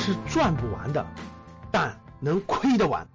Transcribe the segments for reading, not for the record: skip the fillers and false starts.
是赚不完的，但能亏得完。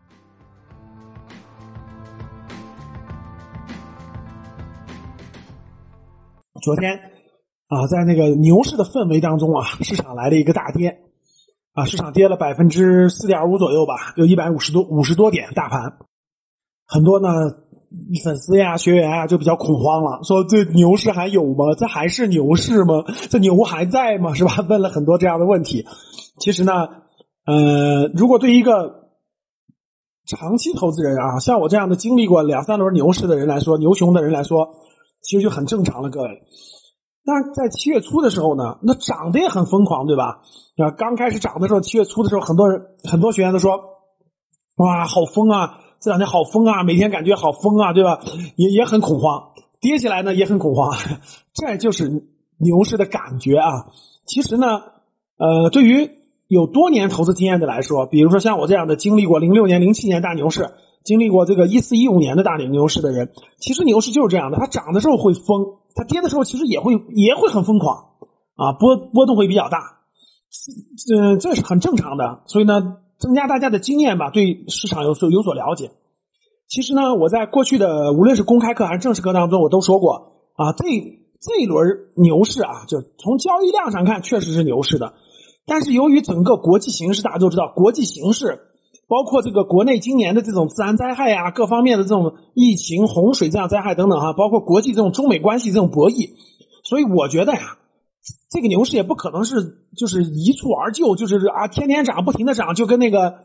昨天在那个牛市的氛围当中市场来了一个大跌市场跌了 4.5% 左右吧，有150多点大盘。很多呢粉丝呀学员就比较恐慌了，说这牛市还有吗？这还是牛市吗？这牛还在吗？是吧？问了很多这样的问题。其实呢如果对一个长期投资人像我这样的经历过2-3轮牛市的人来说，牛熊的人来说，其实就很正常了，各位。但是在7月初的时候呢，那涨得也很疯狂，对吧？刚开始涨的时候，7月初的时候，很多学员都说，哇，好疯啊！这两天好疯啊，每天感觉好疯啊，对吧？也很恐慌，跌起来呢也很恐慌，这就是牛市的感觉啊。其实呢，对于有多年投资经验的来说，比如说像我这样的经历过06年、07年大牛市，经历过这个14、15年的大牛市的人，其实牛市就是这样的，它涨的时候会疯，它跌的时候其实也会很疯狂波动会比较大，这是很正常的。所以呢，增加大家的经验吧，对市场有所了解。其实呢，我在过去的无论是公开课还是正式课当中，我都说过这一轮牛市就从交易量上看确实是牛市的，但是由于整个国际形势，大家都知道，国际形势包括这个国内今年的这种自然灾害各方面的这种疫情、洪水这样灾害等等包括国际这种中美关系这种博弈，所以我觉得这个牛市也不可能是就是一蹴而就，就是天天涨不停的涨，就跟那个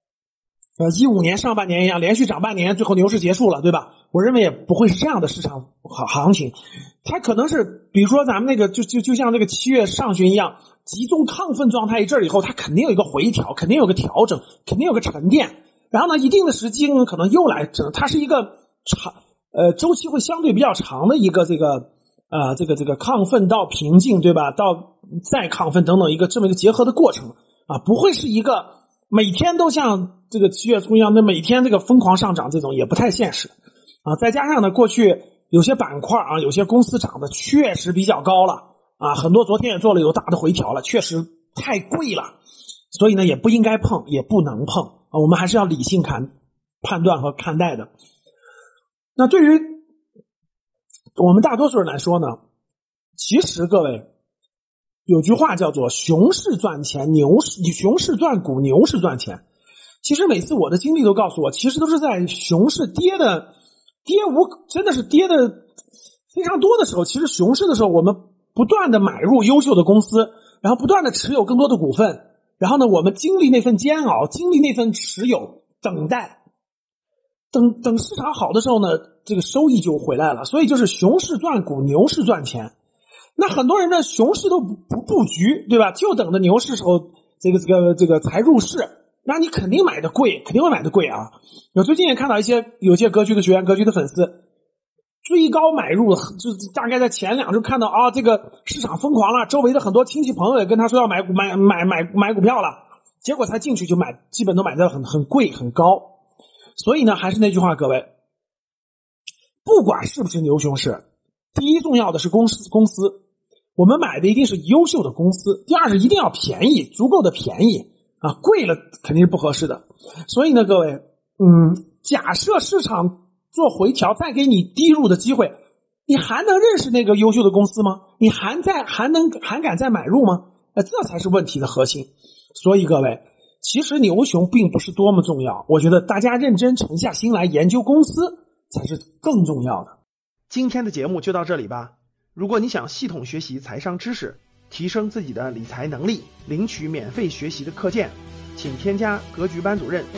15年上半年一样，连续涨半年，最后牛市结束了，对吧？我认为也不会是这样的市场行情，它可能是比如说咱们那个就像这个7月上旬一样，集中亢奋状态一阵以后，它肯定有一个回调，肯定有个调整，肯定有个沉淀，然后呢一定的时机可能又来整，它是一个周期会相对比较长的一个这个亢奋到平静，对吧？到再亢奋等等一个这么一个结合的过程不会是一个每天都像这个7月初一样，那每天这个疯狂上涨，这种也不太现实再加上呢，过去有些板块有些公司涨得确实比较高了很多昨天也做了有大的回调了，确实太贵了，所以呢也不应该碰，也不能碰我们还是要理性判断和看待的。那对于我们大多数人来说呢，其实各位有句话叫做熊市赚钱，熊市赚股，牛市赚钱。其实每次我的经历都告诉我，其实都是在熊市真的是跌的非常多的时候，其实熊市的时候我们不断的买入优秀的公司，然后不断的持有更多的股份，然后呢我们经历那份煎熬，经历那份持有等待，等市场好的时候呢，这个收益就回来了。所以就是熊市赚股，牛市赚钱。那很多人呢熊市都不布局，对吧？就等着牛市时候这个才入市，那你肯定买的贵，肯定会买的贵我最近也看到有些格局的学员、格局的粉丝追高买入，就大概在前2周看到这个市场疯狂了，周围的很多亲戚朋友也跟他说要买股票了，结果才进去就买，基本都买的很贵很高。所以呢，还是那句话，各位，不管是不是牛熊市，第一重要的是公司，我们买的一定是优秀的公司，第二是一定要便宜，足够的便宜贵了肯定是不合适的。所以呢，各位假设市场做回调再给你低入的机会，你还能认识那个优秀的公司吗？你还敢再买入吗？这才是问题的核心。所以各位，其实牛熊并不是多么重要，我觉得大家认真沉下心来研究公司才是更重要的。 今天的节目就到这里吧。如果你想系统学习财商知识，提升自己的理财能力，领取免费学习的课件，请添加格局班主任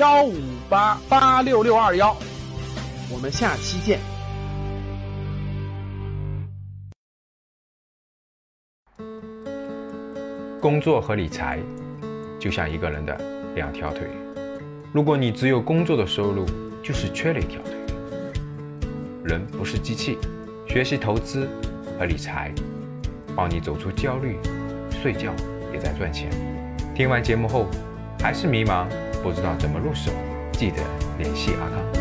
51588661，我们下期见。 工作和理财就像一个人的2条腿，如果你只有工作的收入，就是缺了一条腿。人不是机器，学习投资和理财，帮你走出焦虑，睡觉也在赚钱。听完节目后还是迷茫，不知道怎么入手，记得联系阿康。